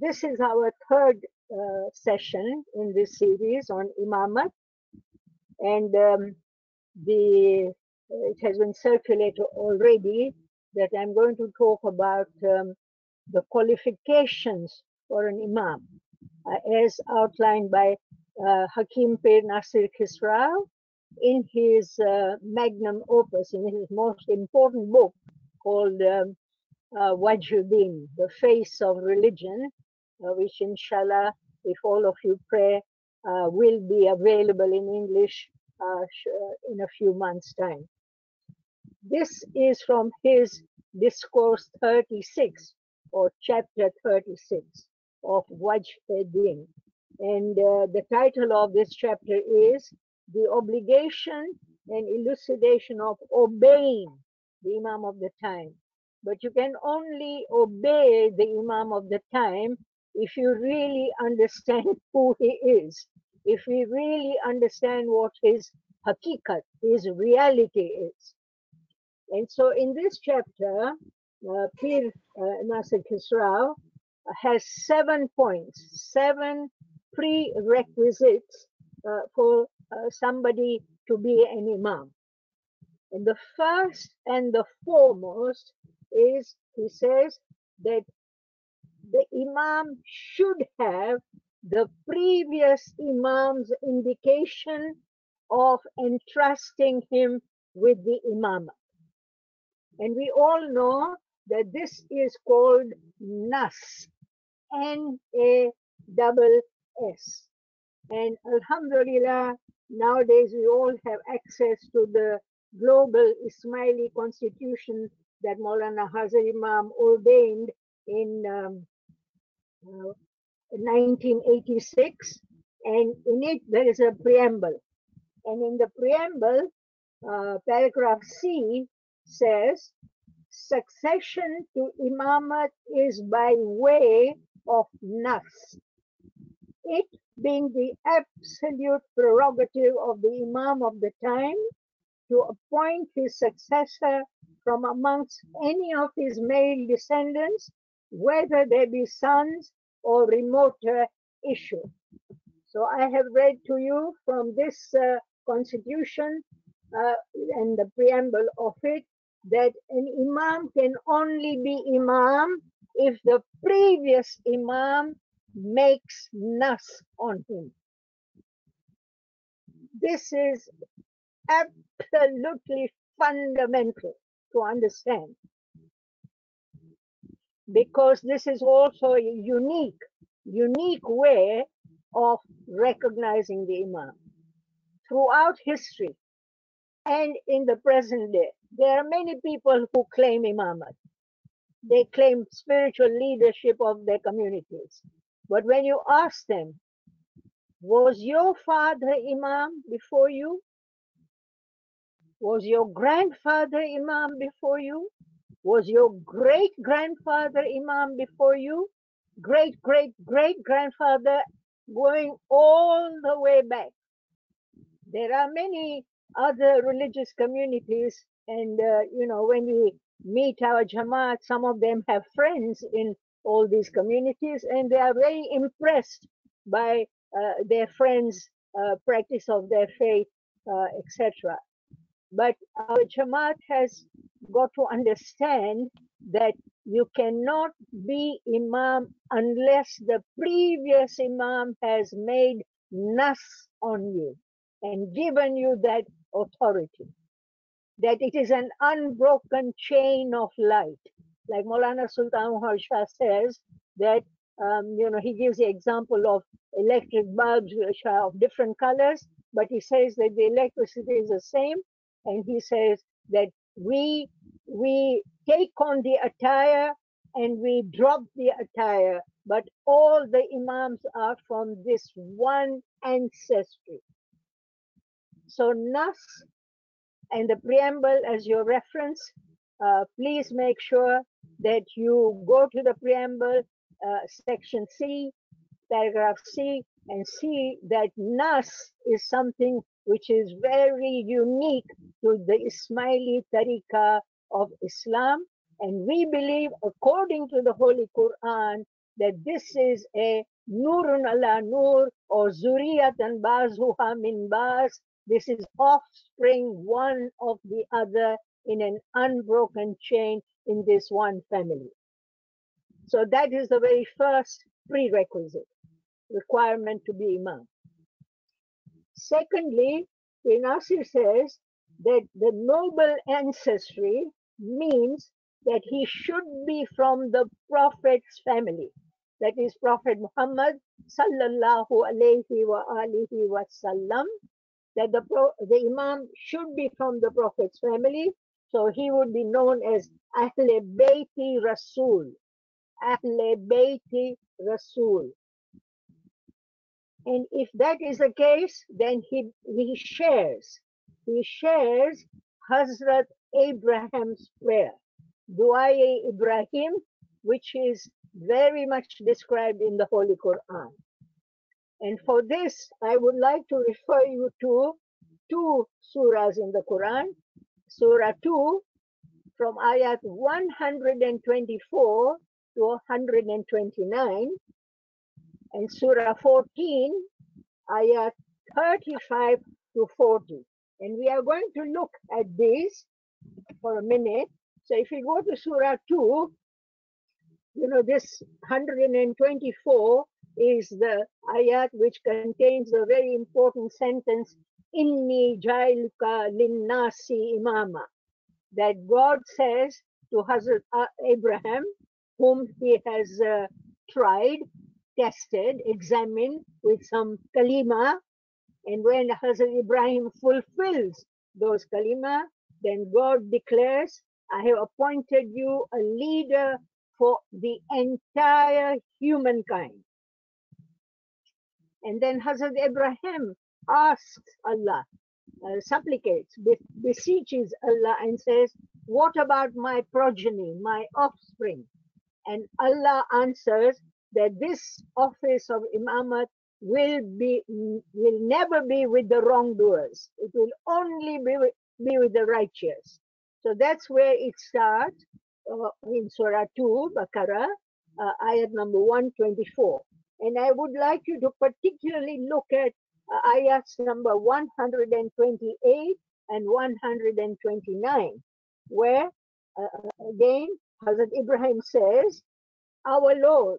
this is our third session in this series on Imamat, and it has been circulated already that I'm going to talk about the qualifications for an Imam, as outlined by Hakim Pir Nasir Khisrau in his magnum opus, in his most important book called Wajhuddin, the face of religion, which inshallah, if all of you pray, will be available in English in a few months' time. This is from his Discourse 36 or chapter 36 of Wajhuddin. And the title of this chapter is The Obligation and Elucidation of Obeying the Imam of the Time. But you can only obey the Imam of the time if you really understand who he is, if we really understand what his hakikat, his reality is. And so in this chapter, Pir Nasir Khisrau has 7 points, 7 prerequisites for somebody to be an Imam. And the first and the foremost is, he says, that the Imam should have the previous Imam's indication of entrusting him with the Imamah. And we all know that this is called Nas, N-A-S-S. And Alhamdulillah, nowadays we all have access to the global Ismaili constitution that Maulana Hazar Imam ordained in 1986. And in it, there is a preamble. And in the preamble, paragraph C says, succession to Imamat is by way of Nas, it being the absolute prerogative of the Imam of the time to appoint his successor from amongst any of his male descendants, whether they be sons or remoter issue. So I have read to you from this constitution and the preamble of it that an Imam can only be Imam if the previous Imam makes Nas on him. This is absolutely fundamental to understand, because this is also a unique way of recognizing the Imam. Throughout history and in the present day, there are many people who claim Imamat. They claim spiritual leadership of their communities. But when you ask them, was your father Imam before you? Was your grandfather Imam before you? Was your great-grandfather Imam before you? Great-great-great-grandfather, going all the way back. There are many other religious communities, and when we meet our Jamaat, some of them have friends in all these communities, and they are very impressed by their friends' practice of their faith, etc. But our Jamaat has got to understand that you cannot be Imam unless the previous Imam has made Nas on you and given you that authority, that it is an unbroken chain of light. Like Maulana Sultan Muhammad Shah says that, he gives the example of electric bulbs which are of different colors, but he says that the electricity is the same. And he says that we take on the attire and we drop the attire, but all the Imams are from this one ancestry. So Nas and the preamble as your reference, please make sure that you go to the preamble, section C, paragraph C, and see that Nas is something which is very unique to the Ismaili Tariqah of Islam. And we believe, according to the Holy Quran, that this is a Nurun ala Nur or Zuriyatan Bazuha min Baz. This is offspring one of the other in an unbroken chain in this one family. So that is the very first prerequisite, requirement to be Imam. Secondly, Nasir says that the noble ancestry means that he should be from the Prophet's family. That is Prophet Muhammad sallallahu alayhi wa alihi wa sallam. That the Imam should be from the Prophet's family. So he would be known as Ahle Bayti Rasul. Ahle Bayti Rasul. And if that is the case, then he shares Hazrat Abraham's prayer, Dua-e Ibrahim, which is very much described in the Holy Quran. And for this, I would like to refer you to two surahs in the Quran. Surah 2 from ayat 124 to 129, and Surah 14, ayat 35 to 40. And we are going to look at these for a minute. So if we go to Surah 2, this 124 is the ayat which contains the very important sentence, Inni jailuka linnasi imama, that God says to Hazrat Abraham, whom he has tried, tested, examined with some kalima, and when Hazrat Ibrahim fulfills those kalima, then God declares, I have appointed you a leader for the entire humankind. And then Hazrat Ibrahim asks Allah, supplicates, beseeches Allah and says, what about my progeny, my offspring? And Allah answers that this office of Imamat will never be with the wrongdoers. It will only be with the righteous. So that's where it starts in Surah 2, Baqarah, ayat number 124. And I would like you to particularly look at ayats number 128 and 129, where again Hazrat Ibrahim says, our Lord,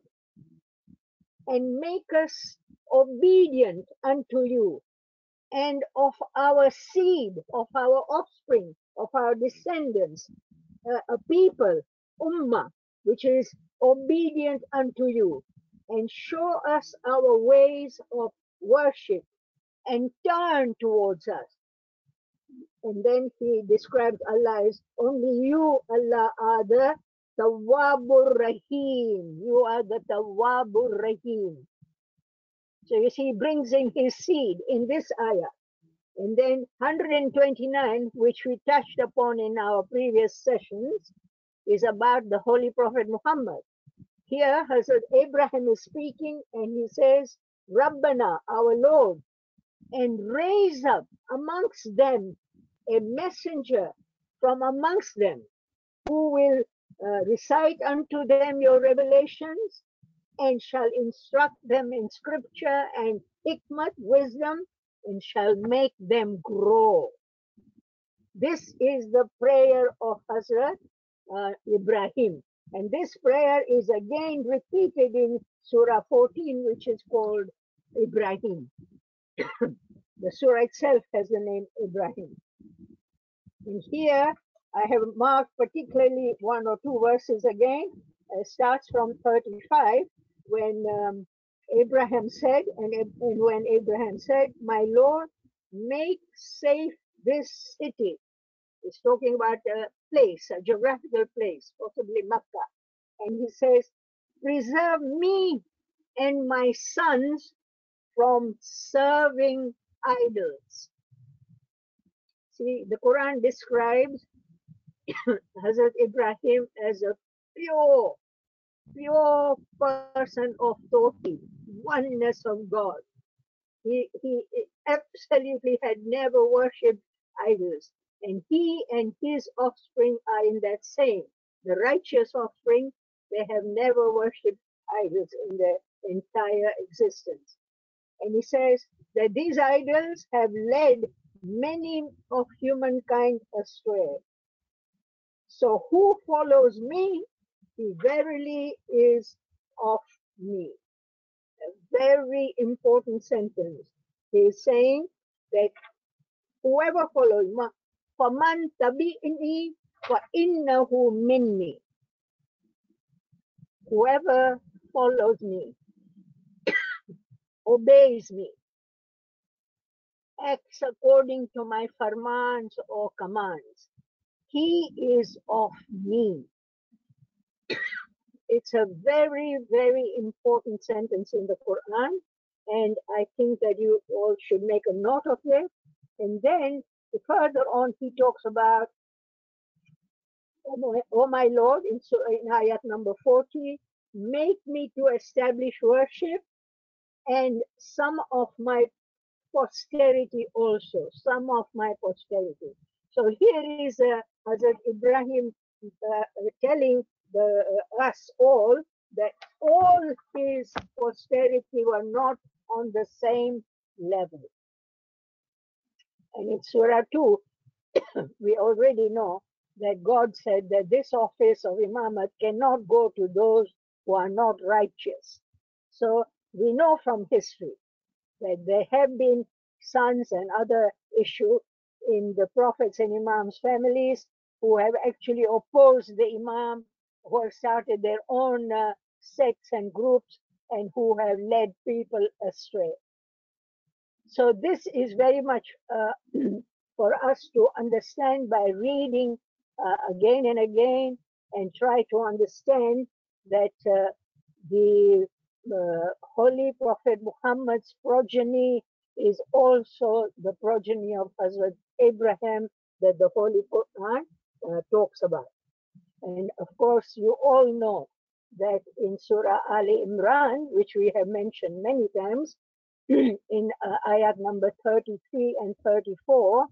and make us obedient unto you, and of our seed, of our offspring, of our descendants, a people, ummah, which is obedient unto you, and show us our ways of worship, and turn towards us. And then he describes Allah as, only you, Allah, are the Tawwabur Rahim. You are the Tawwabur Rahim. So you see, he brings in his seed in this ayah. And then 129, which we touched upon in our previous sessions, is about the Holy Prophet Muhammad. Here, Hazrat Abraham is speaking and he says, Rabbana, our Lord, and raise up amongst them a messenger from amongst them who will recite unto them your revelations and shall instruct them in scripture and hikmat, wisdom, and shall make them grow. This is the prayer of Hazrat Ibrahim. And this prayer is again repeated in Surah 14, which is called Ibrahim. The surah itself has the name Ibrahim. And here I have marked particularly one or two verses again. It starts from 35 when Abraham said, and when Abraham said, my Lord, make safe this city. He's talking about a place, a geographical place, possibly Makkah. And he says, preserve me and my sons from serving idols. See, the Quran describes Hazrat Ibrahim as a pure person of Tawheed, oneness of God. He absolutely had never worshipped idols. And he and his offspring are in that same. The righteous offspring, they have never worshipped idols in their entire existence. And he says that these idols have led many of humankind astray. So who follows me, he verily is of me. A very important sentence. He is saying that whoever follows me, فَمَنْ تَبِعْنِي فَإِنَّهُ مِنِّي. Whoever follows me, obeys me, acts according to my farmans or commands, he is of me. It's a very, very important sentence in the Quran, and I think that you all should make a note of it. And then further on, he talks about, oh my Lord, in ayat number 40, make me to establish worship and some of my posterity also, some of my posterity. So here is Hazrat Ibrahim telling us all that all his posterity were not on the same level. And in Surah 2, we already know that God said that this office of Imamat cannot go to those who are not righteous. So we know from history that there have been sons and other issue in the prophets and imams families who have actually opposed the imam, who have started their own sects and groups, and who have led people astray. So this is very much for us to understand by reading again and again, and try to understand that the Holy Prophet Muhammad's progeny is also the progeny of Hazrat Abraham that the Holy Quran talks about. And of course, you all know that in Surah Ali Imran, which we have mentioned many times, in ayat number 33 and 34,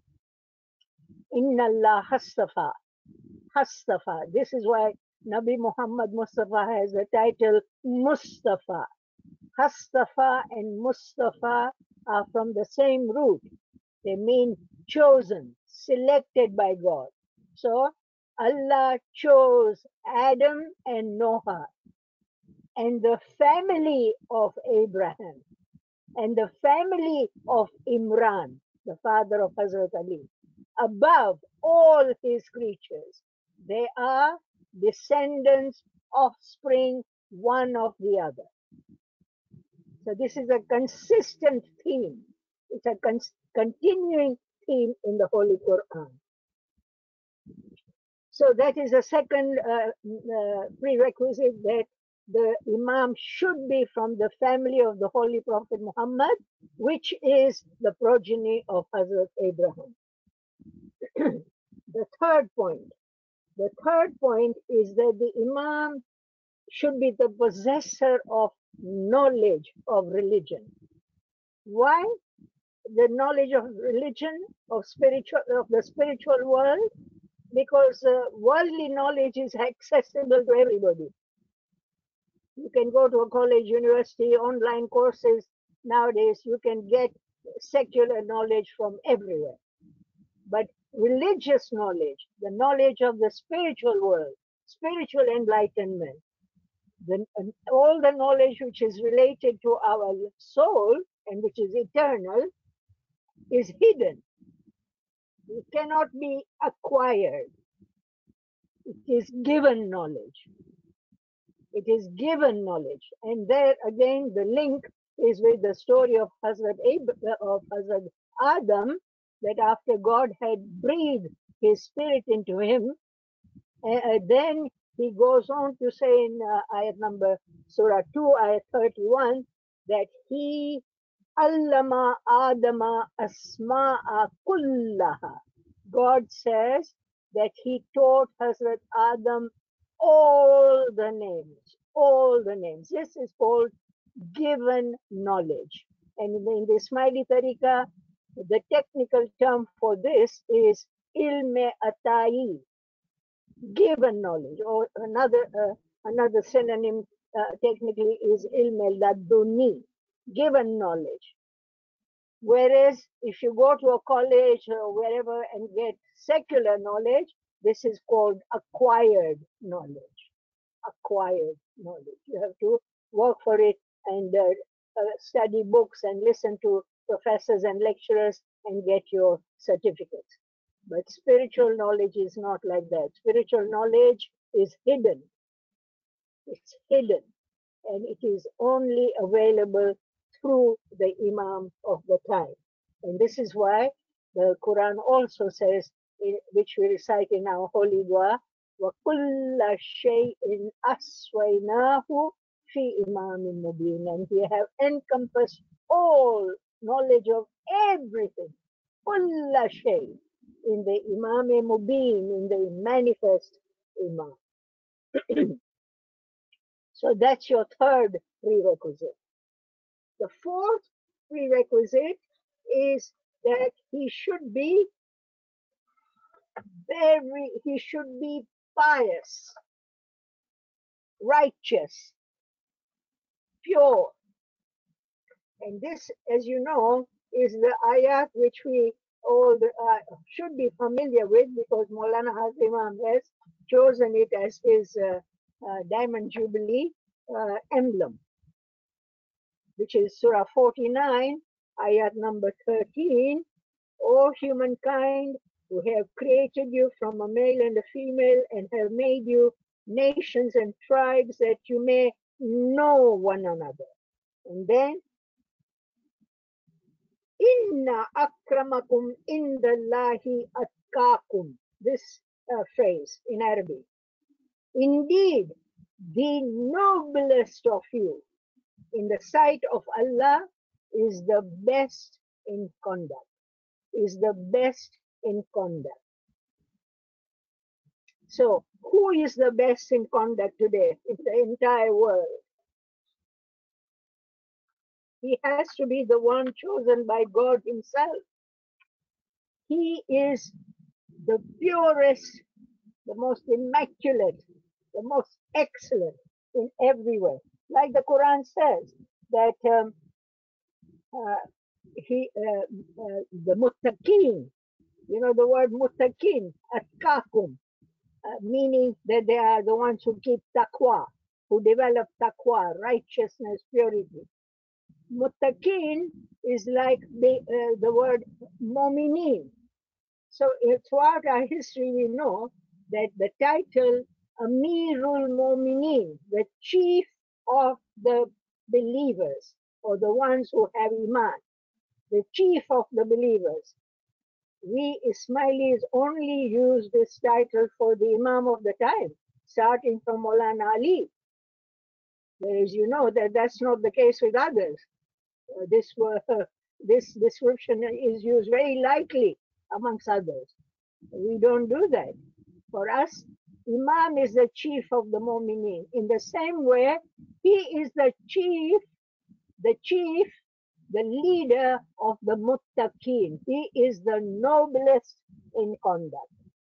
Inna Allah hastafa. Hastafa. This is why Nabi Muhammad Mustafa has the title Mustafa. Hastafa and Mustafa are from the same root. They mean chosen, selected by God. So Allah chose Adam and Noah and the family of Abraham and the family of Imran, the father of Hazrat Ali, above all his creatures. They are descendants, offspring, one of the other. So this is a consistent theme. It's a continuing theme in the Holy Quran. So that is a second prerequisite, that the Imam should be from the family of the Holy Prophet Muhammad, which is the progeny of Hazrat Abraham. The third point is that the Imam should be the possessor of knowledge of religion. Why? The knowledge of religion, of the spiritual world, because worldly knowledge is accessible to everybody. You can go to a college, university, online courses. Nowadays, you can get secular knowledge from everywhere. But religious knowledge, the knowledge of the spiritual world, spiritual enlightenment, all the knowledge which is related to our soul and which is eternal, is hidden. It cannot be acquired. It is given knowledge. It is given knowledge. And there again, the link is with the story of Hazrat Adam, that after God had breathed his spirit into him, then he goes on to say in ayat number Surah 2, ayat 31, that he allama Adama asma'a kullaha. God says that he taught Hazrat Adam all the names, all the names. This is called given knowledge. And in the Ismaili Tariqa, the technical term for this is ilme atai, given knowledge, or another synonym technically is ilm al-laduni, given knowledge. Whereas if you go to a college or wherever and get secular knowledge, this is called acquired knowledge. Acquired knowledge. You have to work for it and study books and listen to professors and lecturers and get your certificates. But spiritual knowledge is not like that. Spiritual knowledge is hidden. It's hidden and it is only available through the Imam of the time. And this is why the Quran also says, which we recite in our holy dua, وَكُلَّ شَيْءٍ أَسْوَيْنَاهُ فِي إِمَامٍ مُبِينٍ. And we have encompassed all knowledge of everything, كُلَّ شَيْءٍ, in the Imam Mubin, in the manifest Imam. So that's your third prerequisite. The fourth prerequisite is that he should be pious, righteous, pure. And this, as you know, is the ayat which we all should be familiar with, because Maulana Hazrat Imam has chosen it as his Diamond Jubilee emblem, which is Surah 49, ayat number 13. O humankind, who have created you from a male and a female and have made you nations and tribes that you may know one another. And then, Inna akramakum indallahi atkakum. This phrase in Arabic. Indeed, the noblest of you in the sight of Allah is the best in conduct. Is the best in conduct. So, who is the best in conduct today in the entire world? He has to be the one chosen by God himself. He is the purest, the most immaculate, the most excellent in every way. Like the Quran says, that the muttaqeen, you know the word muttaqeen, atkakum, meaning that they are the ones who keep taqwa, who develop taqwa, righteousness, purity. Muttaqeen is like the word mu'mineen. So throughout our history, we know that the title Amirul Mu'mineen, the chief of the believers, or the ones who have Iman, the chief of the believers. We Ismailis only use this title for the Imam of the time, starting from Maulana Ali. Whereas you know that that's not the case with others. This description is used very lightly amongst others. We don't do that. For us, Imam is the chief of the Mu'mineen. In the same way, he is the chief, the leader of the Muttaqeen. He is the noblest in conduct.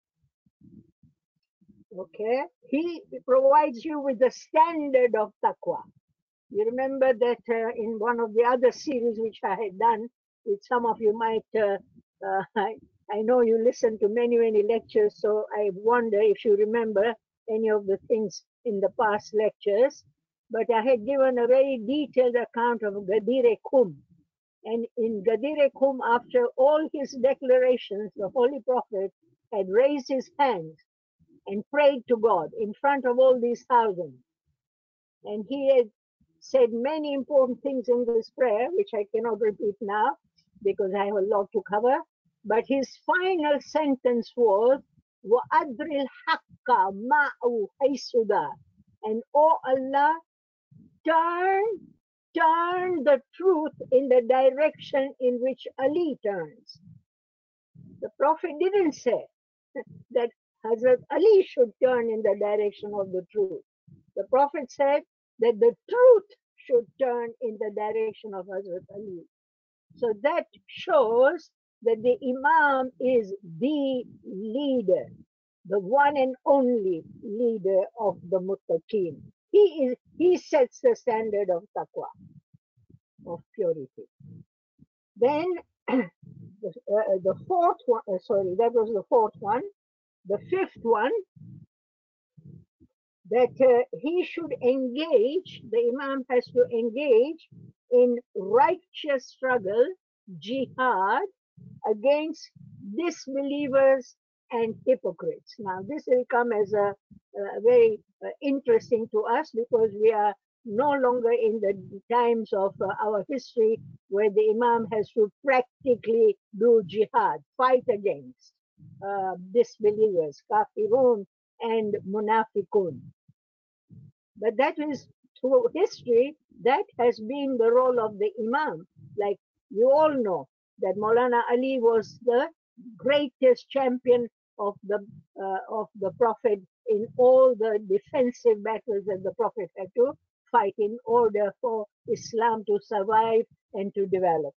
Okay? He provides you with the standard of taqwa. You remember that in one of the other series which I had done, which some of you might, I know you listen to many, many lectures, so I wonder if you remember any of the things in the past lectures. But I had given a very detailed account of Ghadir Khum. And in Ghadir Khum, after all his declarations, the Holy Prophet had raised his hands and prayed to God in front of all these thousands. And he had said many important things in this prayer, which I cannot repeat now because I have a lot to cover. But his final sentence was, وَأَدْرِ الْحَقَّ مَعُ حَيْسُدَى. And oh Allah, turn the truth in the direction in which Ali turns. The Prophet didn't say that Hazrat Ali should turn in the direction of the truth. The Prophet said that the truth should turn in the direction of Hazrat Ali. So that shows that the Imam is the leader, the one and only leader of the Muttaqeen. he sets the standard of taqwa, of purity. Then the fourth one, sorry, that was the fourth one. The fifth one, that he should engage, the Imam has to engage in righteous struggle, jihad, against disbelievers and hypocrites. Now, this will come as a very interesting to us because we are no longer in the times of our history where the Imam has to practically do jihad, fight against disbelievers, kafirun and munafiqun. But that is through history, that has been the role of the Imam. Like you all know that Maulana Ali was the greatest champion of the Prophet in all the defensive battles that the Prophet had to fight in order for Islam to survive and to develop.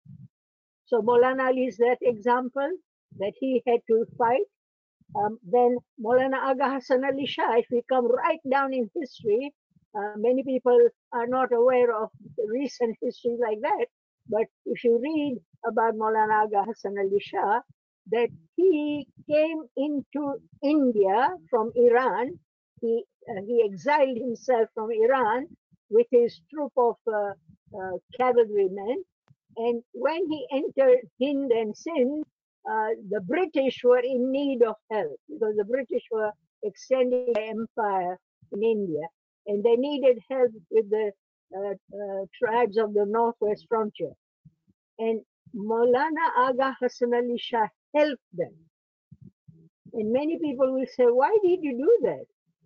So Maulana Ali is that example that he had to fight. Then Maulana Aga Hassan Ali Shah, if we come right down in history, many people are not aware of recent history like that. But if you read about Maulana Aga Hassan Ali Shah, that he came into India from Iran. He exiled himself from Iran with his troop of cavalrymen. And when he entered Hind and Sindh, the British were in need of help because the British were extending their empire in India and they needed help with the tribes of the Northwest frontier. And Maulana Aga Hassan Ali Shah helped them. And many people will say, why did you do that?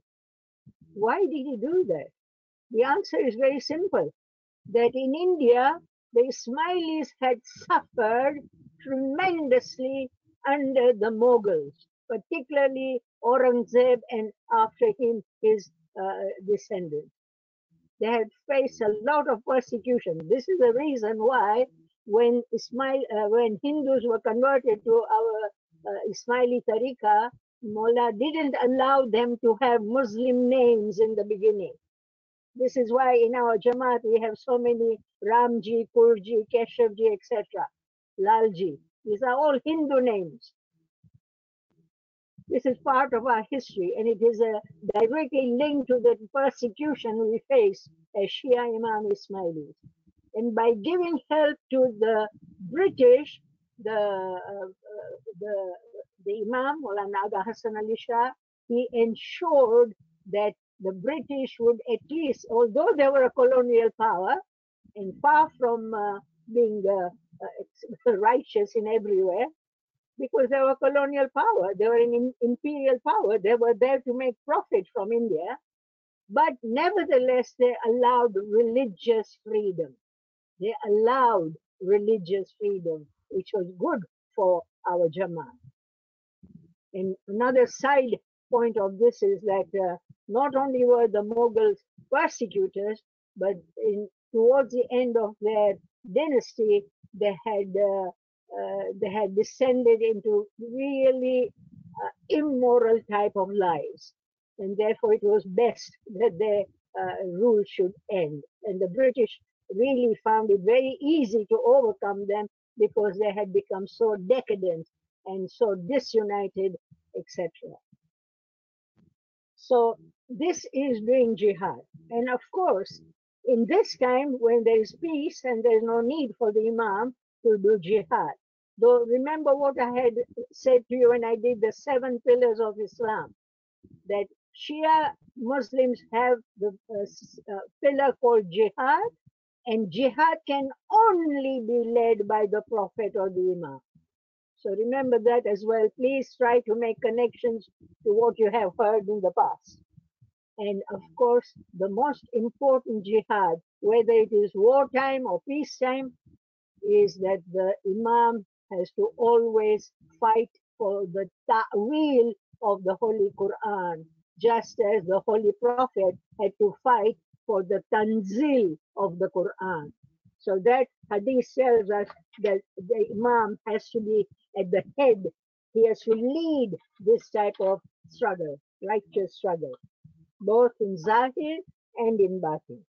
Why did you do that? The answer is very simple, that in India, the Ismailis had suffered tremendously under the Mughals, particularly Aurangzeb and after him his descendants. They had faced a lot of persecution. This is the reason why when Hindus were converted to our Ismaili Tariqa, Mullah didn't allow them to have Muslim names in the beginning. This is why in our Jamaat we have so many Ramji, Kurji, Keshavji, etc. Lalji. These are all Hindu names. This is part of our history and it is directly linked to the persecution we face as Shia Imam Ismailis. And by giving help to the British, the Imam, Maulana Aga Hassan Ali Shah, he ensured that the British would at least, although they were a colonial power, and far from being righteous in everywhere, because they were colonial power, they were an imperial power, they were there to make profit from India, but nevertheless they allowed religious freedom. They allowed religious freedom, which was good for our Jamaat. And another side point of this is that not only were the Mughals persecutors, but towards the end of their dynasty, they had descended into really immoral type of lives. And therefore it was best that their rule should end. And the British really found it very easy to overcome them because they had become so decadent and so disunited, etc. So this is doing jihad. And of course, in this time when there is peace and there is no need for the Imam to do jihad. Though remember what I had said to you when I did the 7 pillars of Islam, that Shia Muslims have the pillar called jihad, and jihad can only be led by the Prophet or the Imam. So remember that as well. Please try to make connections to what you have heard in the past. And of course, the most important jihad, whether it is wartime or peacetime, is that the Imam has to always fight for the ta'wil of the Holy Quran, just as the Holy Prophet had to fight for the tanzil of the Quran. So that hadith tells us that the Imam has to be at the head. He has to lead this type of struggle, righteous struggle. both in Zahir and in Batin.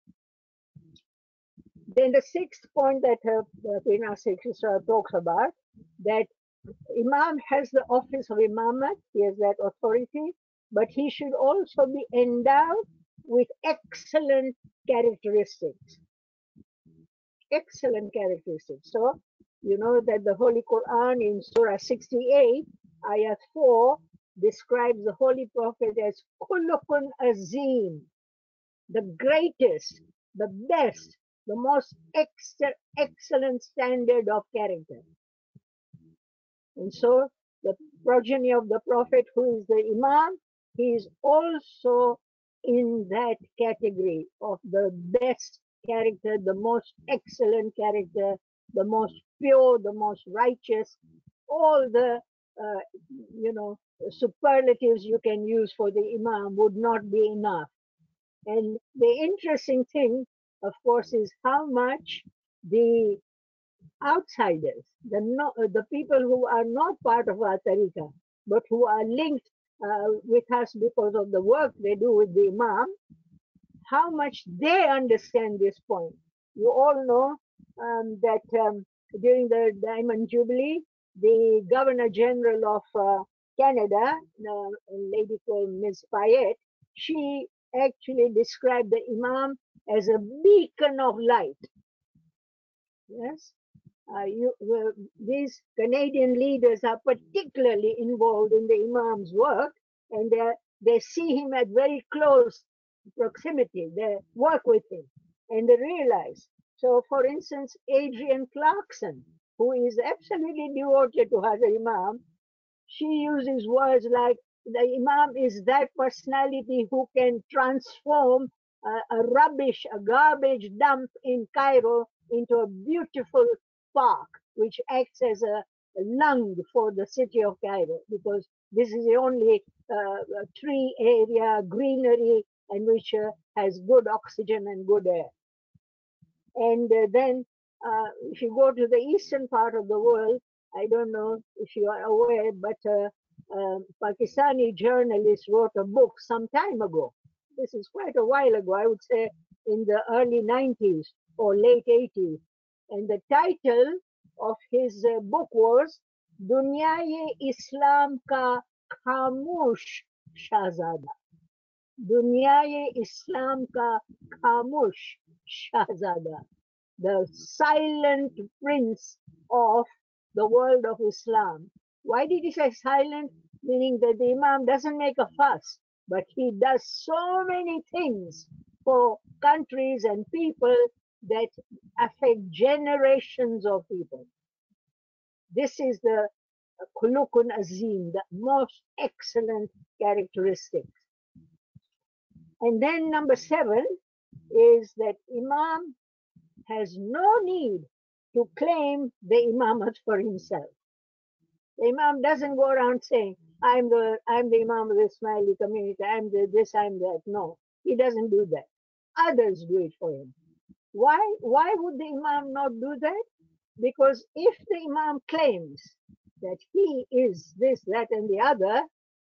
Then the sixth point that Pina Sekhisra talks about, that Imam has the office of Imamat, he has that authority, but he should also be endowed with excellent characteristics. Excellent characteristics. So, you know that the Holy Quran in Surah 68, Ayat 4, describes the Holy Prophet as Khulukun Azim, the greatest, the best, the most excellent standard of character. And so the progeny of the Prophet, who is the Imam, he is also in that category of the best character, the most excellent character, the most pure, the most righteous, all the superlatives you can use for the Imam would not be enough. And the interesting thing, of course, is how much the outsiders, the people who are not part of our tariqah, but who are linked with us because of the work they do with the Imam, how much they understand this point. You all know that during the Diamond Jubilee, the Governor General of Canada, a lady called Ms. Payette, she actually described the Imam as a beacon of light. Yes, these Canadian leaders are particularly involved in the Imam's work, and they see him at very close proximity. They work with him, and they realize. So, for instance, Adrienne Clarkson, who is absolutely devoted to Hazrat Imam, she uses words like the Imam is that personality who can transform a garbage dump in Cairo into a beautiful park, which acts as a lung for the city of Cairo, because this is the only tree area, greenery, and which has good oxygen and good air. And then if you go to the eastern part of the world, I don't know if you are aware, but Pakistani journalist wrote a book some time ago. This is quite a while ago, I would say in the early 90s or late 80s. And the title of his book was Dunyaye Islam Ka Khamush Shahzada. Dunyaye Islam Ka Khamush Shahzada, the silent prince of the world of Islam. Why did he say silent? Meaning that the Imam doesn't make a fuss, but he does so many things for countries and people that affect generations of people. This is the Khulukun Azim, the most excellent characteristics. And then number 7 is that Imam has no need to claim the imamat for himself. The Imam doesn't go around saying, I'm the Imam of the Ismaili community, I'm this, I'm that. No, he doesn't do that. Others do it for him. Why would the Imam not do that? Because if the Imam claims that he is this, that, and the other,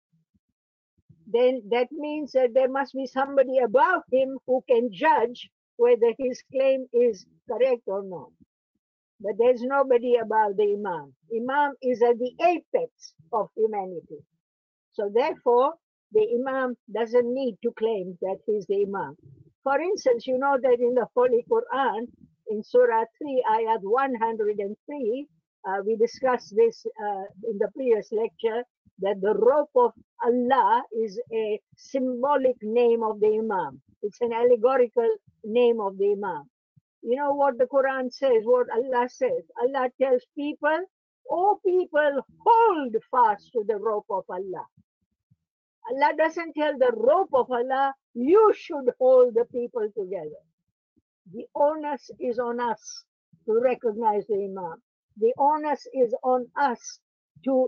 then that means that there must be somebody above him who can judge whether his claim is correct or not. But there's nobody above the Imam. Imam is at the apex of humanity. So therefore, the Imam doesn't need to claim that he's the Imam. For instance, you know that in the Holy Quran, in Surah 3, Ayat 103, we discussed this in the previous lecture, that the rope of Allah is a symbolic name of the Imam. It's an allegorical name of the Imam. You know what the Quran says, what Allah says? Allah tells people, oh people, hold fast to the rope of Allah. Allah doesn't tell the rope of Allah, you should hold the people together. The onus is on us to recognize the Imam. The onus is on us to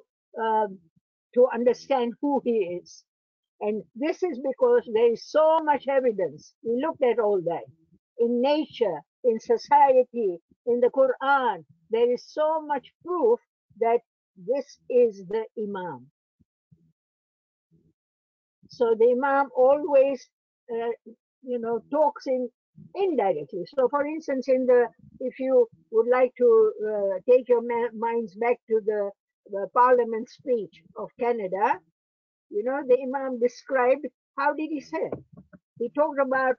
understand who he is. And this is because there is so much evidence. We looked at all that. In nature, in society, in the Quran, there is so much proof that this is the Imam. So the Imam always, talks in indirectly. So, for instance, if you would like to take your minds back to the Parliament speech of Canada, the Imam described how did he say? He talked about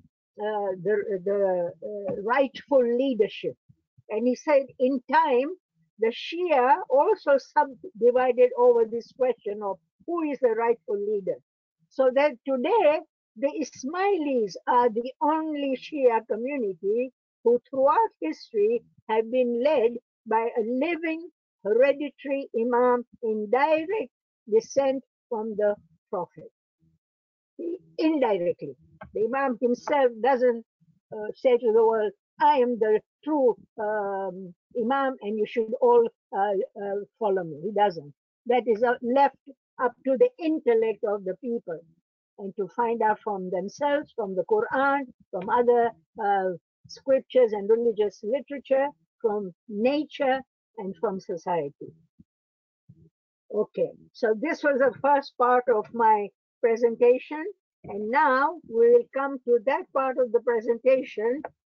the rightful leadership, and he said in time the Shia also subdivided over this question of who is the rightful leader. So that today the Ismailis are the only Shia community who throughout history have been led by a living hereditary Imam in direct descent from the Prophet. Indirectly, the Imam himself doesn't say to the world, I am the true Imam and you should all follow me. He doesn't. That is left up to the intellect of the people and to find out from themselves, from the Quran, from other scriptures and religious literature, from nature and from society. Okay, so this was the first part of my presentation. And now we will come to that part of the presentation